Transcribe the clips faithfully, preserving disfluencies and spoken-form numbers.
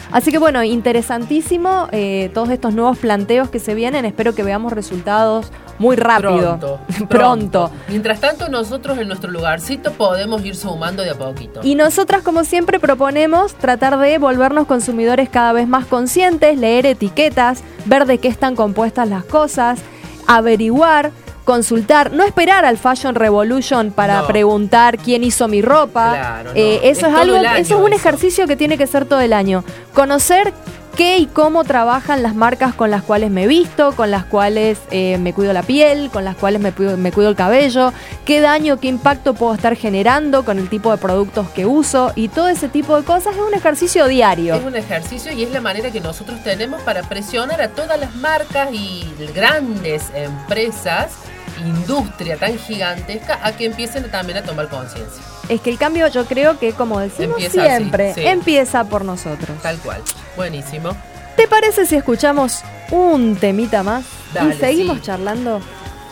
Así que bueno, interesantísimo eh, todos estos nuevos planteos que se vienen. Espero que veamos resultados muy rápido. Pronto, Pronto. pronto. Mientras tanto, nosotros en nuestro lugarcito podemos ir sumando de a poquito. Y nosotras, como siempre, proponemos tratar de volvernos consumidores cada vez más conscientes, leer etiquetas, ver de qué están compuestas las cosas, averiguar, consultar, no esperar al Fashion Revolution para no. preguntar quién hizo mi ropa. Claro, no. eh, eso es, es algo, año, eso es un eso. ejercicio que tiene que ser todo el año. Conocer qué y cómo trabajan las marcas con las cuales me visto, con las cuales eh, me cuido la piel, con las cuales me cuido, me cuido el cabello, qué daño, qué impacto puedo estar generando con el tipo de productos que uso, y todo ese tipo de cosas es un ejercicio diario. Es un ejercicio y es la manera que nosotros tenemos para presionar a todas las marcas y grandes empresas, industria tan gigantesca, a que empiecen también a tomar conciencia. Es que el cambio, yo creo que, como decimos Empieza siempre, así, sí. empieza por nosotros. Tal cual. Buenísimo. ¿Te parece si escuchamos un temita más Dale, y seguimos sí. charlando?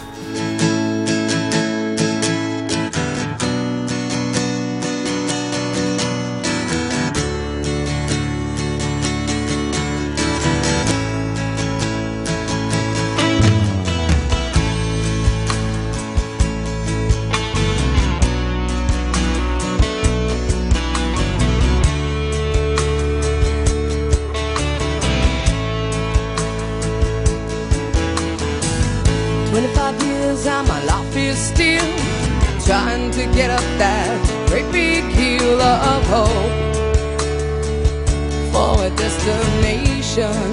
twenty-five years and my life is still trying to get up that great big hill of hope for a destination.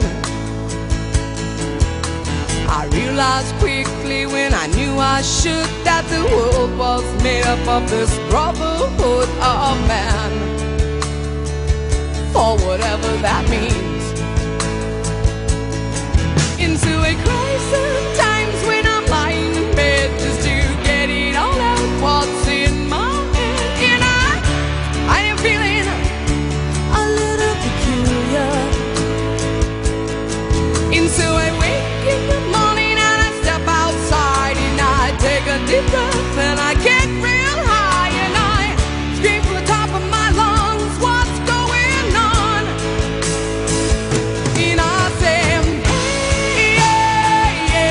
I realized quickly when I knew I should that the world was made up of this brotherhood of man, for whatever that means. Into a crisis times when I'm lying in bed just to get it all out what's in my head. And I, I am feeling a little peculiar. And so I wake in the morning and I step outside and I take a deep breath and I get real high and I scream from the top of my lungs, what's going on? And I say, hey, yeah,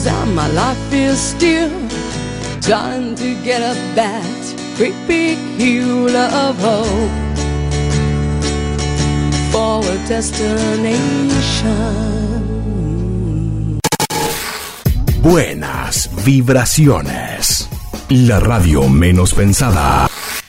and my life is still trying to get up that great big hill of hope for a destination. Buenas vibraciones. La radio menos pensada.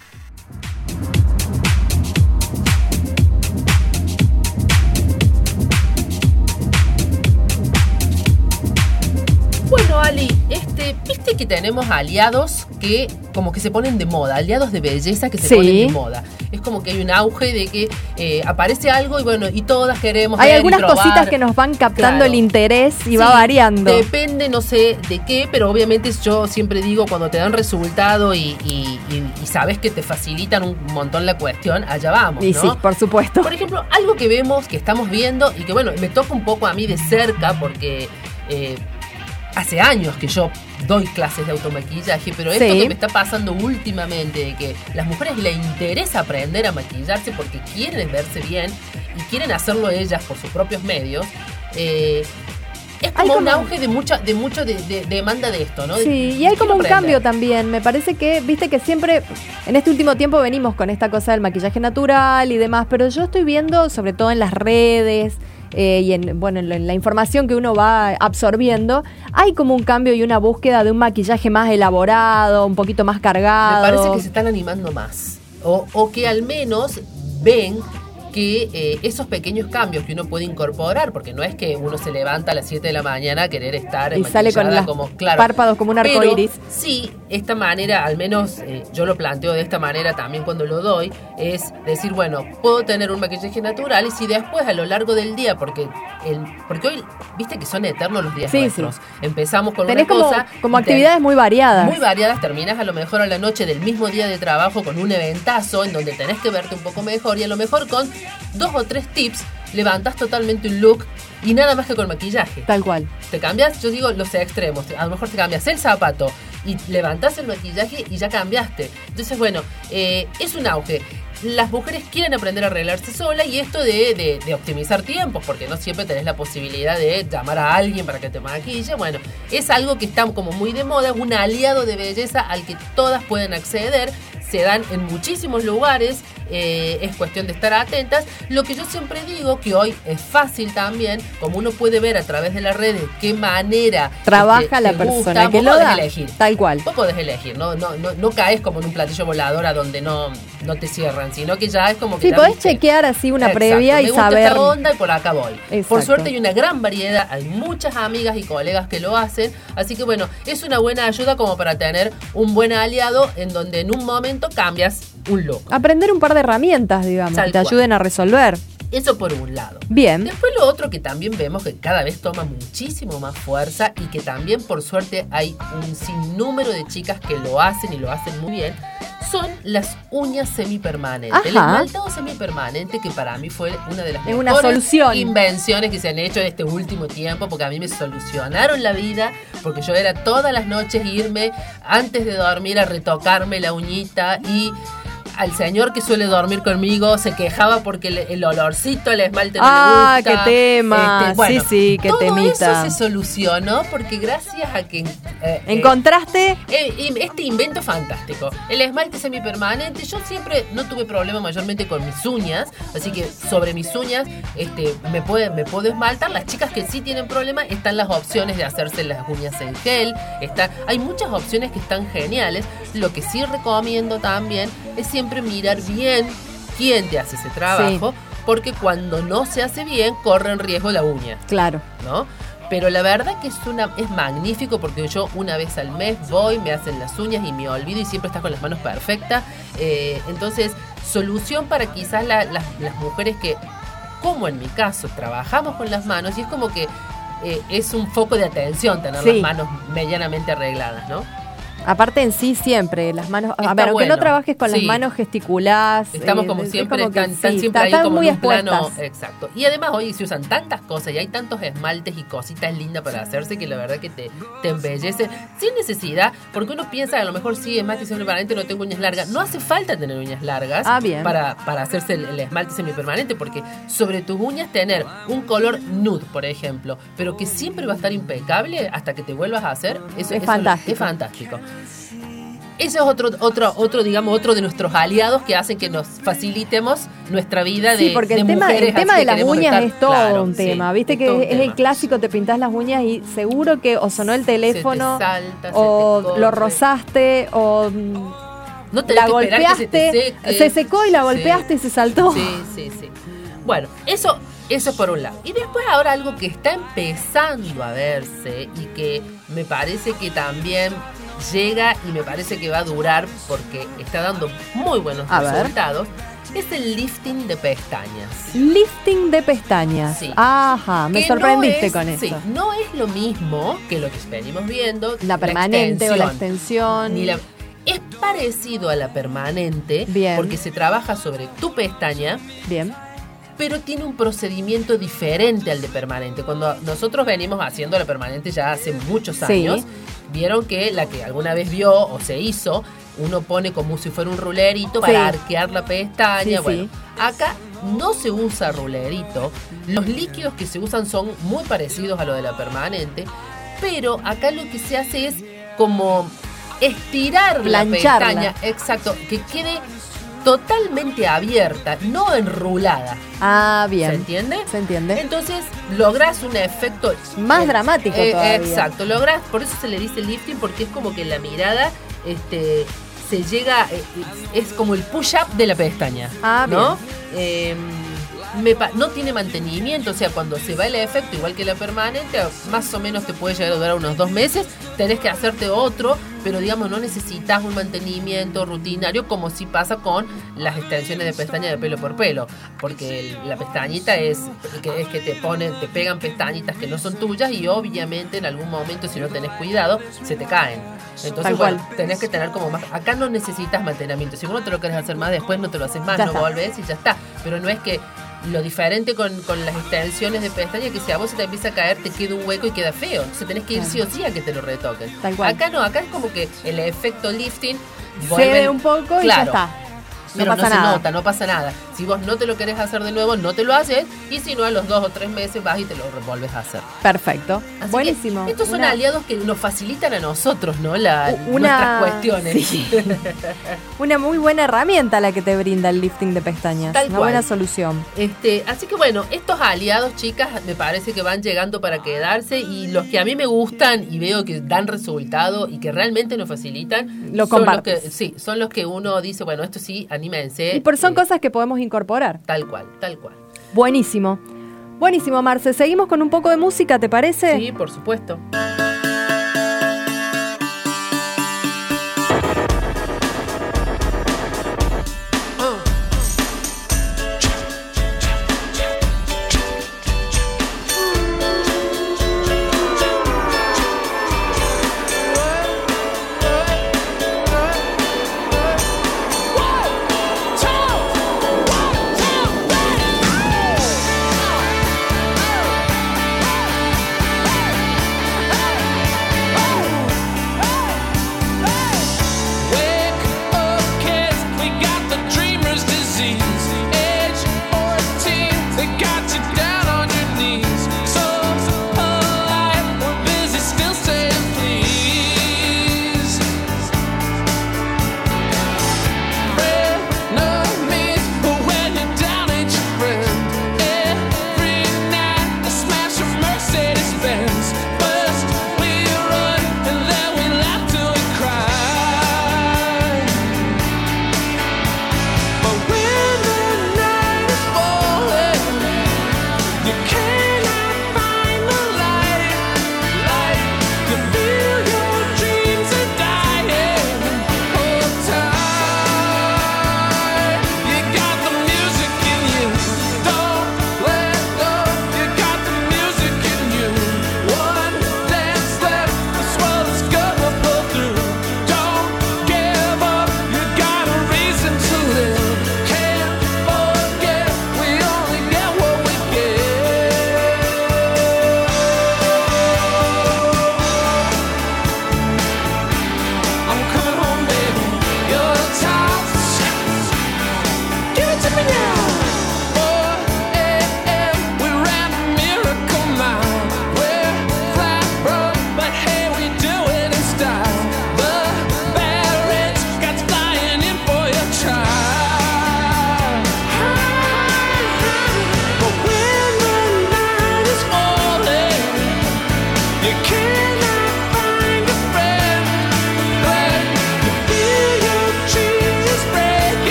Bueno, Ali, este, viste que tenemos aliados que como que se ponen de moda, aliados de belleza que se Sí. ponen de moda. Es como que hay un auge de que eh, aparece algo y bueno, y todas queremos Hay ver y algunas probar. cositas que nos van captando Claro. el interés y Sí, va variando. Depende, no sé de qué, pero obviamente yo siempre digo, cuando te dan resultado y, y, y, y sabes que te facilitan un montón la cuestión, allá vamos, Y ¿no? sí, por supuesto. Por ejemplo, algo que vemos, que estamos viendo y que bueno, me toca un poco a mí de cerca porque eh, hace años que yo doy clases de automaquillaje, pero esto Sí. que me está pasando últimamente, de que las mujeres les interesa aprender a maquillarse porque quieren verse bien y quieren hacerlo ellas por sus propios medios, eh, es como, Hay un como- auge de mucha de mucho de, de- de demanda de esto, ¿no? De- Sí, y hay como quiero un aprender. cambio también. Me parece que, viste que siempre, en este último tiempo venimos con esta cosa del maquillaje natural y demás, pero yo estoy viendo, sobre todo en las redes eh, y en, bueno, en la, en la información que uno va absorbiendo, hay como un cambio y una búsqueda de un maquillaje más elaborado, un poquito más Me cargado. parece que se están animando más. O, o que al menos ven que eh, esos pequeños cambios que uno puede incorporar, porque no es que uno se levanta a las siete de la mañana a querer estar Y sale con maquillada los como, claro, párpados como un arco pero iris. Sí, esta manera, al menos eh, yo lo planteo de esta manera también cuando lo doy, es decir, bueno, puedo tener un maquillaje natural y si después a lo largo del día, porque el, porque hoy, viste que son eternos los días Sí, nuestros, sí. empezamos con Tenés una como, cosa... como y te- actividades muy variadas. muy variadas, terminas a lo mejor a la noche del mismo día de trabajo con un eventazo en donde tenés que verte un poco mejor y a lo mejor con dos o tres tips levantás totalmente un look y nada más que con maquillaje. Tal cual. Te cambias, yo digo los extremos, a lo mejor te cambias el zapato y levantás el maquillaje y ya cambiaste. Entonces, bueno, eh, es un auge. Las mujeres quieren aprender a arreglarse sola y esto de, de, de optimizar tiempos, porque no siempre tenés la posibilidad de llamar a alguien para que te maquille. Bueno, es algo que está como muy de moda, un aliado de belleza al que todas pueden acceder. Se dan en muchísimos lugares, eh, es cuestión de estar atentas. Lo que yo siempre digo, que hoy es fácil también, como uno puede ver a través de las redes qué manera Trabaja este, la te persona gusta, que vos lo podés da. elegir. Tal cual. Vos podés elegir, no, no, no, no caes como en un platillo volador a donde no, no te cierran, sino que ya es como que Sí, ya podés viste. chequear así una Exacto, previa me y gusta saber. esta onda y por acá voy. Exacto. Por suerte hay una gran variedad, hay muchas amigas y colegas que lo hacen, así que bueno, es una buena ayuda como para tener un buen aliado en donde en un momento cambias un look. Aprender un par de herramientas, digamos, Tal que te cual. ayuden a resolver. Eso por un lado. Bien. Después lo otro que también vemos que cada vez toma muchísimo más fuerza y que también por suerte hay un sinnúmero de chicas que lo hacen y lo hacen muy bien, son las uñas semipermanentes. El Ajá. esmaltado semipermanente que para mí fue una de las Es una mejores solución. invenciones que se han hecho en este último tiempo, porque a mí me solucionaron la vida, porque yo era todas las noches irme antes de dormir a retocarme la uñita y... Al señor que suele dormir conmigo se quejaba porque el, el olorcito al esmalte no Ah, le gusta. qué tema. bueno, Sí, sí, qué todo temita. eso se solucionó porque gracias a que... eh, ¿Encontraste? eh, eh, este invento fantástico. El esmalte semipermanente. Yo siempre no tuve problema mayormente con mis uñas. Así que sobre mis uñas este, me, puede, me puedo esmaltar. Las chicas que sí tienen problema, están las opciones de hacerse las uñas en gel. Está, hay muchas opciones que están geniales. Lo que sí recomiendo también es siempre mirar bien quién te hace ese trabajo. Porque cuando no se hace bien, corre en riesgo la uña, Claro. ¿no? Pero la verdad que es una es magnífico porque yo una vez al mes voy, me hacen las uñas y me olvido y siempre estás con las manos perfectas. Eh, entonces, solución para quizás la- las, las mujeres que, como en mi caso, trabajamos con las manos y es como que eh, es un foco de atención tener Sí. las manos medianamente arregladas, ¿no? Aparte en sí siempre, las manos, a Está ver, aunque bueno, no trabajes con sí. las manos, gesticulás. Estamos eh, como es siempre, como que están, están sí, siempre ahí están como muy en un plano. expuestas. Exacto. Y además hoy se usan tantas cosas y hay tantos esmaltes y cositas lindas para hacerse que la verdad que te, te embellece sin necesidad, porque uno piensa a lo mejor sí, esmalte semipermanente, no tengo uñas largas. No hace falta tener uñas largas Ah, bien. para, para hacerse el, el esmalte semipermanente, porque sobre tus uñas tener un color nude, por ejemplo, pero que siempre va a estar impecable hasta que te vuelvas a hacer, eso, Es eso fantástico. es fantástico. Ese es otro, otro, otro, digamos, otro de nuestros aliados que hacen que nos facilitemos nuestra vida de Sí, porque de el tema, mujeres el tema así de que las queremos uñas estar- es todo claro, un sí, tema. Viste es que todo un es el tema. clásico, te pintás las uñas y seguro que o sonó el teléfono, Se te salta, se o te corre. lo rozaste, o mm, No tenés la que esperar que se te golpeaste, seque. se secó y la Sí. golpeaste y se saltó. Sí, sí, sí. Bueno, eso, eso por un lado. Y después ahora algo que está empezando a verse y que me parece que también llega y me parece que va a durar porque está dando muy buenos A ver. resultados, es el lifting de pestañas. Lifting de pestañas. Sí. Ajá, me Que sorprendiste no es- con sí, eso. no es lo mismo que lo que venimos viendo. La permanente o la extensión. extensión. Ni la- es parecido a la permanente Bien. porque se trabaja sobre tu pestaña, Bien. pero tiene un procedimiento diferente al de permanente. Cuando nosotros venimos haciendo la permanente ya hace muchos Sí. años, vieron que la que alguna vez vio o se hizo, uno pone como si fuera un rulerito para Sí. arquear la pestaña. Sí, bueno, sí. acá no se usa rulerito. Los líquidos que se usan son muy parecidos a lo de la permanente, pero acá lo que se hace es como estirar Plancharla. la pestaña, exacto, que quede totalmente abierta, no enrulada. Ah, bien. ¿Se entiende? Se entiende. Entonces logras un efecto Más dramático todavía. Exacto, logras, por eso se le dice lifting, porque es como que la mirada este, se llega, eh, es como el push-up de la pestaña. Ah, ¿no? Eh, me pa- no tiene mantenimiento, o sea, cuando se va el efecto, igual que la permanente, más o menos te puede llegar a durar unos dos meses, tenés que hacerte otro, pero digamos, no necesitas un mantenimiento rutinario como si pasa con las extensiones de pestaña de pelo por pelo, porque el- la pestañita es que, es que te ponen, te pegan pestañitas que no son tuyas y obviamente en algún momento, si no tenés cuidado, se te caen. Entonces, Tal bueno, cual. tenés que tener como más. Acá no necesitas mantenimiento. Si vos no te lo querés hacer más, después no te lo haces más, Ya no está. volvés y ya está. Pero no es que lo diferente con, con las extensiones de pestaña, que si a vos se te empieza a caer, te queda un hueco y queda feo. Entonces tenés que ir Claro. sí o sí a que te lo retoquen. Tal cual. Acá no, acá es como que el efecto lifting Cede un poco y ya claro, está. No pero no, pasa se nada. nota, no pasa nada. Si vos no te lo querés hacer de nuevo, no te lo haces. Y si no, a los dos o tres meses vas y te lo vuelves a hacer. Perfecto. Así Buenísimo. que estos son Una- aliados que nos facilitan a nosotros, ¿no? La, Una- nuestras cuestiones. sí. Una muy buena herramienta la que te brinda el lifting de pestañas. Tal Una cual. buena solución. Este, así que bueno, estos aliados, chicas, me parece que van llegando para quedarse y los que a mí me gustan y veo que dan resultado y que realmente nos facilitan, Lo son los compartes. que, sí, son los que uno dice, bueno, esto sí, anímense. Y por son eh, cosas que podemos incorporar. Tal cual, tal cual. Buenísimo. Buenísimo, Marce. Seguimos con un poco de música, ¿te parece? Sí, por supuesto. One, two, one, two, three.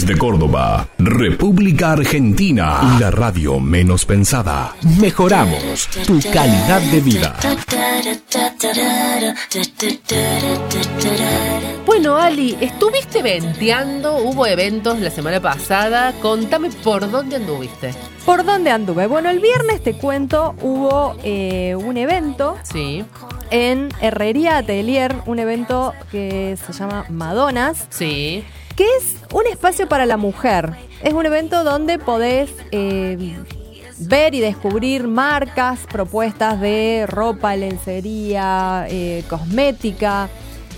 Desde Córdoba, República Argentina, la radio menos pensada. Mejoramos tu calidad de vida. Bueno, Ali, estuviste venteando, hubo eventos la semana pasada. Contame por dónde anduviste. ¿Por dónde anduve? Bueno, el viernes, te cuento, hubo eh, un evento Sí, en Herrería Atelier, un evento que se llama Madonas, sí. que es un espacio para la mujer. Es un evento donde podés eh, ver y descubrir marcas, propuestas de ropa, lencería, eh, cosmética,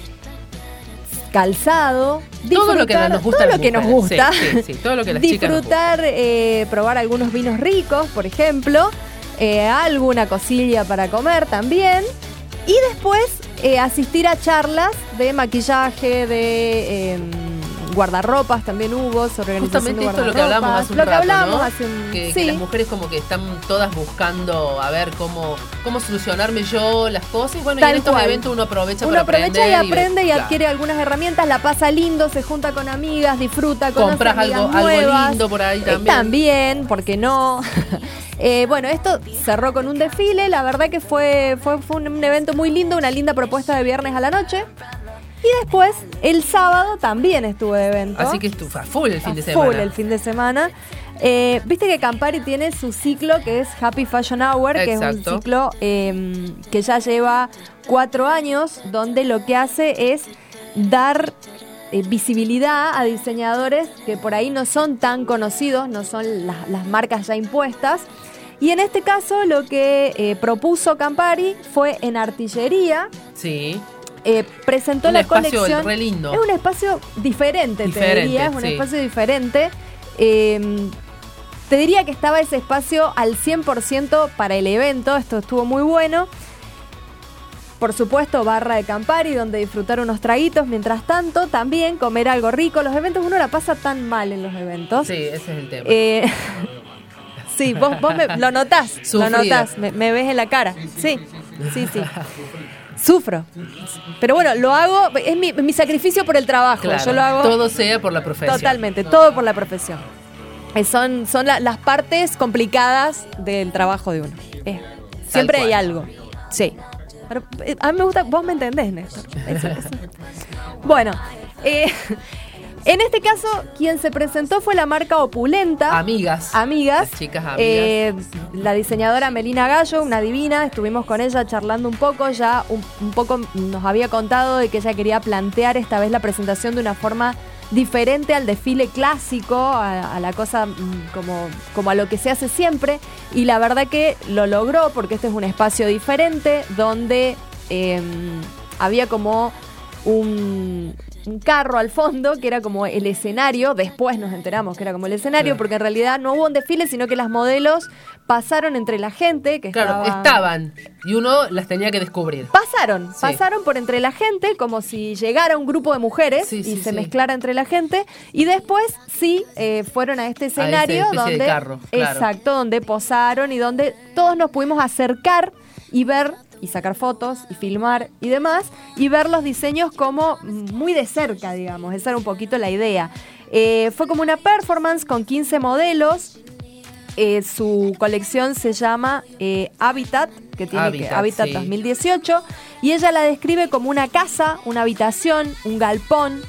calzado, Todo lo que disfrutar- nos gusta todo a las lo que nos mujeres. gusta. Sí, sí, sí, todo lo que las chicas nos gusta. Disfrutar, eh, probar algunos vinos ricos, por ejemplo, eh, alguna cosilla para comer también, y después eh, asistir a charlas de maquillaje, de eh, guardarropas también hubo, sobre organización Justamente de esto es lo que hablamos guardarropas. hace un Lo que rato, hablamos ¿no? hace un- que, sí. que las mujeres como que están todas buscando a ver cómo, cómo solucionarme yo las cosas. Y bueno, y Tal en estos cual. eventos uno aprovecha Uno para aprovecha y aprender aprende y, ver- adquiere algunas herramientas, la pasa lindo, se junta con amigas, disfruta, conoce Compras amigas algo- algo nuevas. lindo por ahí Eh, también. también, porque no. Eh, bueno, esto cerró con un desfile, la verdad que fue, fue, fue un, un evento muy lindo, una linda propuesta de viernes a la noche. Y después, el sábado también estuve de evento. Así que estuvo a full el fin de A semana. Full el fin de semana. Eh, Viste que Campari tiene su ciclo que es Happy Fashion Hour, que es Exacto. un ciclo eh, que ya lleva cuatro años, donde lo que hace es dar eh, visibilidad a diseñadores que por ahí no son tan conocidos, no son la- las marcas ya impuestas. Y en este caso lo que eh, propuso Campari fue en artillería. Sí. Eh, presentó Un la espacio colección. re lindo. Es un espacio diferente, Diferente, te diría. Es un sí. espacio diferente. Eh, te diría que estaba ese espacio al cien por ciento para el evento. Esto estuvo muy bueno. Por supuesto, barra de Campari, donde disfrutar unos traguitos. Mientras tanto, también comer algo rico. Los eventos, uno la pasa tan mal en los eventos. Sí, ese es el tema. Eh, sí, vos, vos me- lo notás, lo Sufrida. notás, me, me ves en la cara. Sí, sí, sí. Sufro. Pero bueno, lo hago, es mi, mi sacrificio por el trabajo. Claro, Yo lo hago todo sea por la profesión. totalmente, todo por la profesión. Eh, son son la- las partes complicadas del trabajo de uno. Eh, siempre hay cual. algo. Sí. Pero, eh, a mí me gusta, vos me entendés, Néstor. Eso, eso. Bueno, eh, en este caso, quien se presentó fue la marca Opulenta. Amigas. Amigas. Las chicas amigas. Eh, la diseñadora Melina Gallo, una divina, estuvimos con ella charlando un poco, ya un, un poco nos había contado de que ella quería plantear esta vez la presentación de una forma diferente al desfile clásico, a, a la cosa mm, como, como a lo que se hace siempre, y la verdad que lo logró porque este es un espacio diferente donde eh, había como un, un carro al fondo que era como el escenario. Después nos enteramos que era como el escenario, Claro. porque en realidad no hubo un desfile, sino que las modelos pasaron entre la gente que Claro, estaba- estaban. Y uno las tenía que descubrir. Pasaron, Sí. pasaron por entre la gente como si llegara un grupo de mujeres Sí, y sí, se sí. mezclara entre la gente, y después sí eh, fueron a este escenario especie de donde carro, claro. exacto, donde posaron y donde todos nos pudimos acercar y ver y sacar fotos y filmar y demás y ver los diseños como muy de cerca, digamos. Esa era un poquito la idea. Eh, fue como una performance con quince modelos. Eh, su colección se llama eh, Habitat, que tiene Habitat, que, Habitat sí. dos mil dieciocho, y ella la describe como una casa, una habitación, un galpón.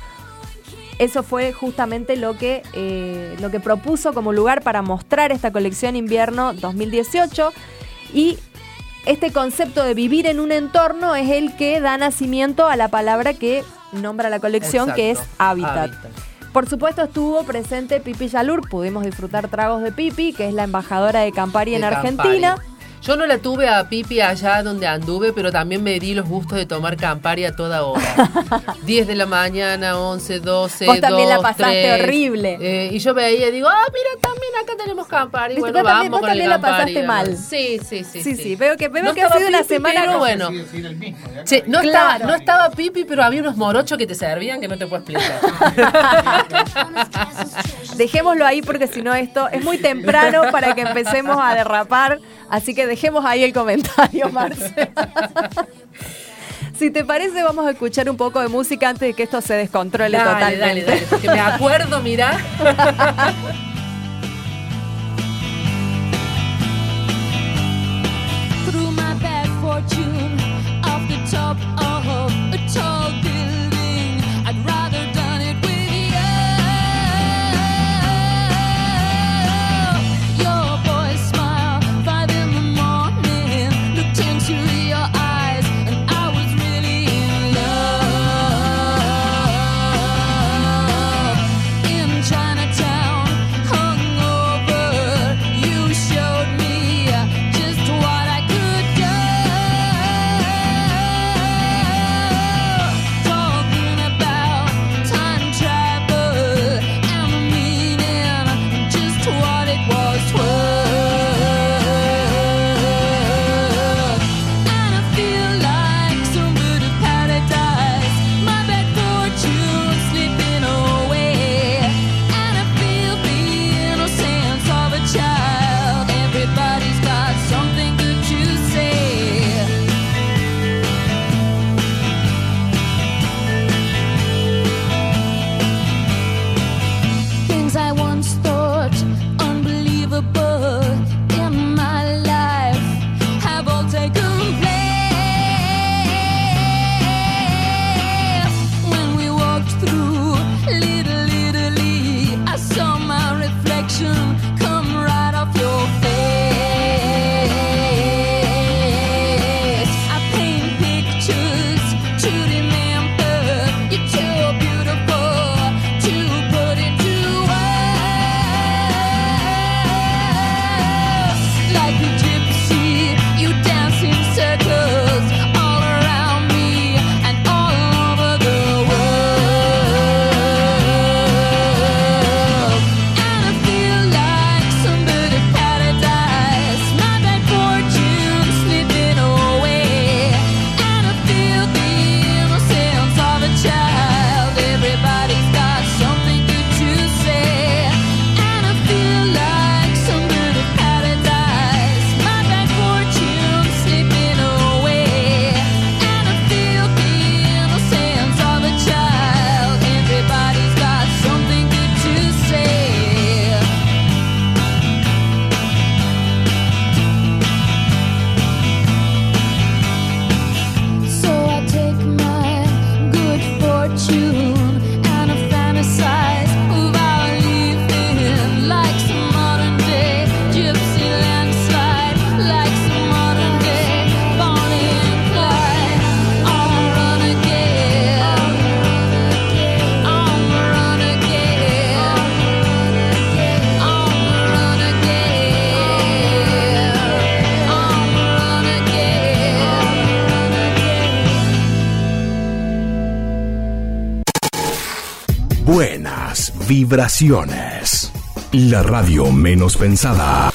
Eso fue justamente lo que, eh, lo que propuso como lugar para mostrar esta colección invierno dos mil dieciocho. Y este concepto de vivir en un entorno es el que da nacimiento a la palabra que nombra la colección, que es Exacto, Habitat. Habitat. Por supuesto estuvo presente Pipi Yalur, pudimos disfrutar tragos de Pipi, que es la embajadora de Campari en De Argentina. Campari. Yo no la tuve a Pipi allá donde anduve, pero también me di los gustos de tomar Campari a toda hora. diez de la mañana, once, doce, Vos también la dos, pasaste tres. horrible. Eh, y yo veía y digo, ah, mira, también acá tenemos Campari. ¿Viste? Bueno, Vos también- vamos vos con el también la Campari. pasaste mal. Sí, sí, sí. Sí, sí, veo que- veo No que ha estaba sido una Pipi, semana pero como- bueno. Sigue siendo el mismo, ¿eh? Che, no, Claro. estaba, no estaba Pipi, pero había unos morochos que te servían que no te puedo explicar. Dejémoslo ahí porque si no esto es muy temprano para que empecemos a derrapar. Así que dejemos ahí el comentario, Marce. Si te parece, vamos a escuchar un poco de música antes de que esto se descontrole Dale, totalmente. dale, dale, porque me acuerdo, mirá. Through my bad fortune, off the top of a tall building, I'd rather done it with you. Your boy's smile, five in the morning, looked into your eyes, and I was really in love. In Chinatown, hungover, you showed me just what I could do. Talking about time travel and the meaning, just what it was worth. And I feel like some bird of paradise, my bad fortune slipping away. And I feel the innocence of a child. Everybody's got something good to say. Things I once thought unbelievable in my life have all taken place. When we walked through Little Italy, I saw my reflection come right off your face. I paint pictures to remember. You're too beautiful to put into words. Like a gypsy, you dance in circles all around me and all over the world. And I feel like some bird of paradise, my bad fortune slipping away. And I feel the innocence of a child. Everybody's got something good to say. And I feel like some bird of paradise, my bad fortune slipping away. And I feel the innocence of a child. Everybody's got something good to say. So I take my good fortune and I fantasize about leaving like some modern day gypsy landslide, like some modern day Bonnie and Clyde. On the run again, on the run again, on the run again, on the run again. Buenas vibraciones. La radio menos pensada.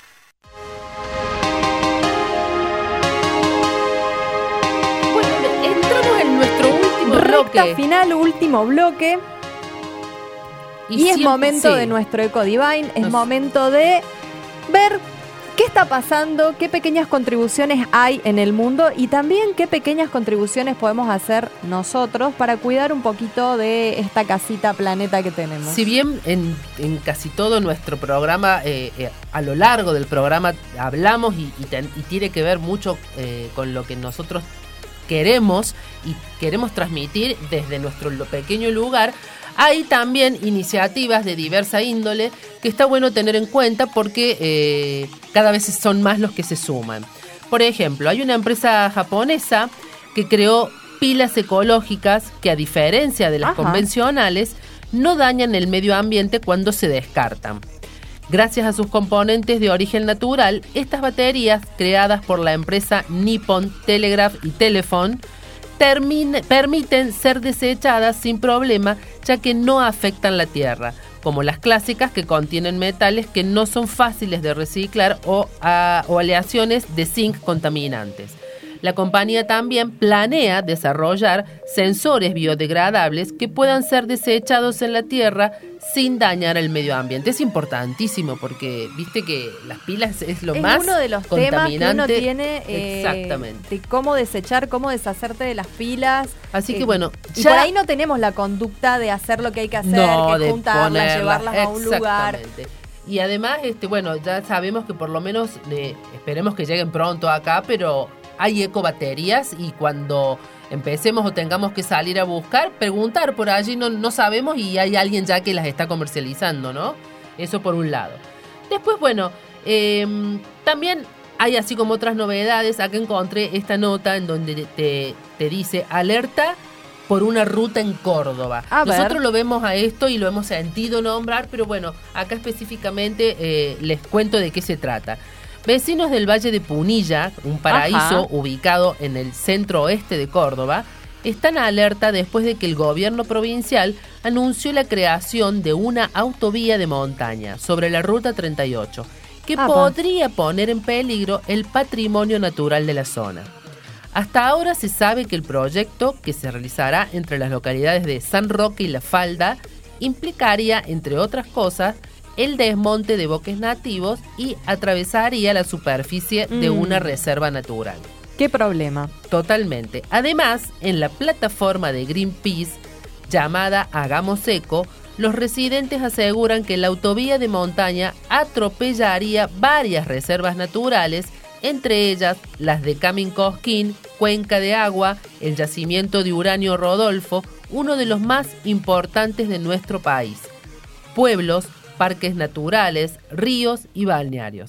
Bueno, entramos en nuestro último Recta bloque. final, último bloque. Y, es siempre- momento sí. de nuestro Eco Divine, es Nos- momento de ver qué está pasando, qué pequeñas contribuciones hay en el mundo y también qué pequeñas contribuciones podemos hacer nosotros para cuidar un poquito de esta casita planeta que tenemos. Si bien en, en casi todo nuestro programa, eh, eh, a lo largo del programa hablamos y, y ten- y tiene que ver mucho eh, con lo que nosotros queremos y queremos transmitir desde nuestro lo- pequeño lugar, hay también iniciativas de diversa índole que está bueno tener en cuenta porque eh, cada vez son más los que se suman. Por ejemplo, hay una empresa japonesa que creó pilas ecológicas que, a diferencia de las Ajá. convencionales, no dañan el medio ambiente cuando se descartan. Gracias a sus componentes de origen natural, estas baterías, creadas por la empresa Nippon Telegraph y Telephone, termine- permiten ser desechadas sin problema, ya que no afectan la tierra, como las clásicas que contienen metales que no son fáciles de reciclar o, a- o aleaciones de zinc contaminantes. La compañía también planea desarrollar sensores biodegradables que puedan ser desechados en la tierra sin dañar el medio ambiente. Es importantísimo porque viste que las pilas es lo es más uno de los temas que uno contaminante. tiene eh, Exactamente. de cómo desechar, cómo deshacerte de las pilas. Así que Eh, bueno, y ya- por ahí no tenemos la conducta de hacer lo que hay que hacer, no, que de juntarlas, ponerlas, llevarlas a un lugar. exactamente. Y además, este, bueno, ya sabemos que por lo menos eh, esperemos que lleguen pronto acá, pero hay ecobaterías y cuando empecemos o tengamos que salir a buscar, preguntar por allí, no, no sabemos y hay alguien ya que las está comercializando, ¿no? Eso por un lado. Después, bueno, eh, también hay así como otras novedades. Acá encontré esta nota en donde te, te dice alerta por una ruta en Córdoba. A ver. Nosotros lo vemos a esto y lo hemos sentido nombrar, pero bueno, acá específicamente eh, les cuento de qué se trata. Vecinos del Valle de Punilla, un paraíso Ajá. ubicado en el centro oeste de Córdoba, están alerta después de que el gobierno provincial anunció la creación de una autovía de montaña sobre la Ruta treinta y ocho, que Apa. podría poner en peligro el patrimonio natural de la zona. Hasta ahora se sabe que el proyecto, que se realizará entre las localidades de San Roque y La Falda, implicaría, entre otras cosas, el desmonte de bosques nativos y atravesaría la superficie de Mm. una reserva natural. ¿Qué problema? Totalmente. Además, en la plataforma de Greenpeace, llamada Hagamos Eco, los residentes aseguran que la autovía de montaña atropellaría varias reservas naturales, entre ellas las de Camin-Cosquín, Cuenca de Agua, el yacimiento de uranio Rodolfo, uno de los más importantes de nuestro país, pueblos, parques naturales, ríos y balnearios.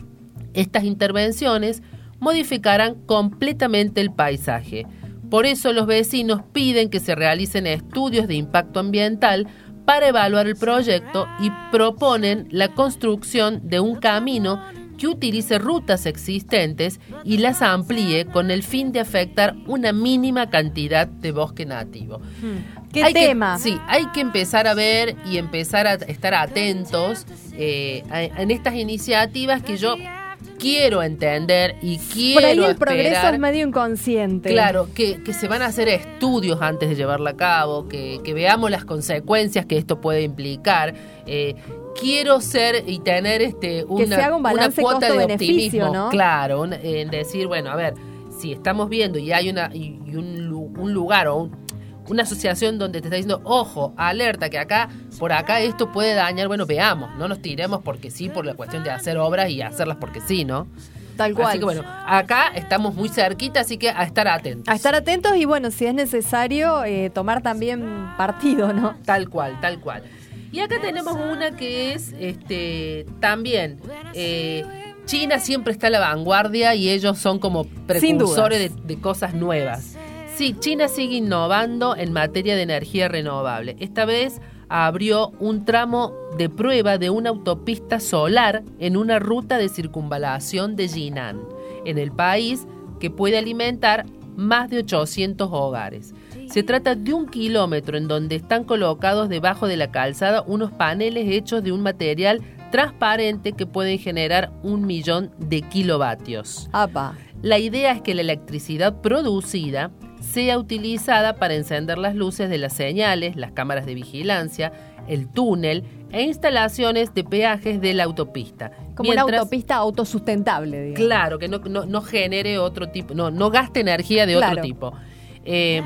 Estas intervenciones modificarán completamente el paisaje. Por eso los vecinos piden que se realicen estudios de impacto ambiental para evaluar el proyecto y proponen la construcción de un camino que utilice rutas existentes y las amplíe con el fin de afectar una mínima cantidad de bosque nativo. ¿Qué Hay que- tema? sí, hay que empezar a ver y empezar a estar atentos eh, a- en estas iniciativas que yo quiero entender y quiero Por ahí el esperar. progreso es medio inconsciente. Claro, que, que se van a hacer estudios antes de llevarla a cabo, que, que veamos las consecuencias que esto puede implicar. Eh, quiero ser y tener este una, se haga un balance una cuota de costo-beneficio, optimismo, ¿no? claro, un- en decir, bueno, a ver, si estamos viendo y hay una y, y un, lu- un lugar o un- una asociación donde te está diciendo, ojo, alerta, que acá, por acá esto puede dañar, bueno, veamos, no nos tiremos porque sí, por la cuestión de hacer obras y hacerlas porque sí, ¿no? Tal cual. Así que bueno, acá estamos muy cerquita, así que a estar atentos. A estar atentos y bueno, si es necesario, eh, tomar también partido, ¿no? Tal cual, tal cual. Y acá tenemos una que es este también eh, China siempre está a la vanguardia y ellos son como precursores de, de cosas nuevas. Sí, China sigue innovando en materia de energía renovable. Esta vez abrió un tramo de prueba de una autopista solar en una ruta de circunvalación de Jinan, en el país, que puede alimentar más de ochocientos hogares. Se trata de un kilómetro en donde están colocados debajo de la calzada unos paneles hechos de un material transparente que pueden generar un millón de kilovatios. Apa. La idea es que la electricidad producida sea utilizada para encender las luces de las señales, las cámaras de vigilancia, el túnel e instalaciones de peajes de la autopista. Como Mientras- una autopista autosustentable, digamos. Claro, que no, no, no genere otro tipo, no, no gaste energía de Claro. otro tipo. Eh,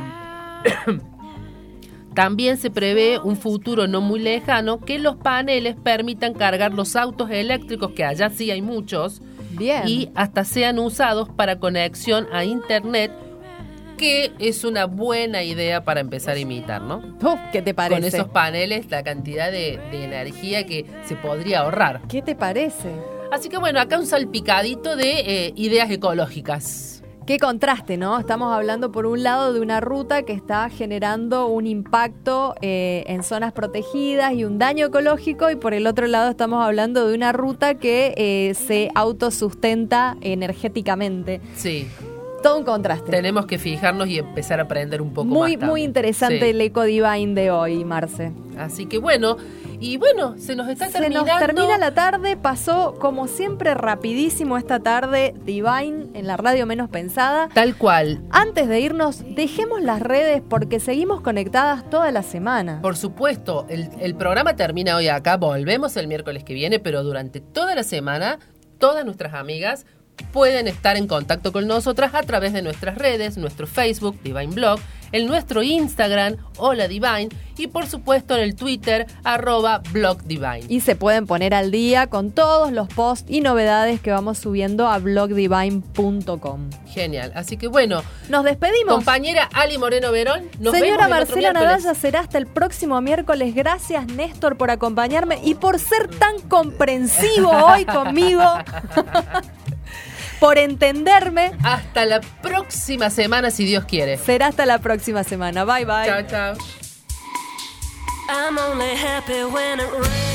también se prevé un futuro no muy lejano que los paneles permitan cargar los autos eléctricos, que allá sí hay muchos, Bien. y hasta sean usados para conexión a internet, que es una buena idea para empezar a imitar, ¿no? Uf, ¿qué te parece? Con esos paneles, la cantidad de, de energía que se podría ahorrar. ¿Qué te parece? Así que bueno, acá un salpicadito de eh, ideas ecológicas. Qué contraste, ¿no? Estamos hablando por un lado de una ruta que está generando un impacto eh, en zonas protegidas y un daño ecológico, y por el otro lado estamos hablando de una ruta que eh, se autosustenta energéticamente. Sí, Todo un contraste. tenemos que fijarnos y empezar a aprender un poco Muy, más. muy también. interesante Sí. el Eco Divine de hoy, Marce. Así que bueno, Y bueno, se nos está Se terminando. nos termina la tarde, pasó como siempre rapidísimo esta tarde, Divine, en la radio menos pensada. Tal cual. Antes de irnos, dejemos las redes porque seguimos conectadas toda la semana. Por supuesto, el, el programa termina hoy acá, volvemos el miércoles que viene, pero durante toda la semana, todas nuestras amigas pueden estar en contacto con nosotras a través de nuestras redes, nuestro Facebook, Divine Blog, en nuestro Instagram, Hola Divine, y por supuesto en el Twitter, arroba Blog Divine. Y se pueden poner al día con todos los posts y novedades que vamos subiendo a blog divine punto com. Genial, así que bueno, nos despedimos. Compañera Ali Moreno Verón, nos Señora vemos el otro Marcela miércoles. Nadalla, será hasta el próximo miércoles. Gracias, Néstor, por acompañarme y por ser tan comprensivo hoy conmigo. Por entenderme. Hasta la próxima semana, si Dios quiere. Será hasta la próxima semana. Bye, bye. Chao, chao. I'm only happy when it rains.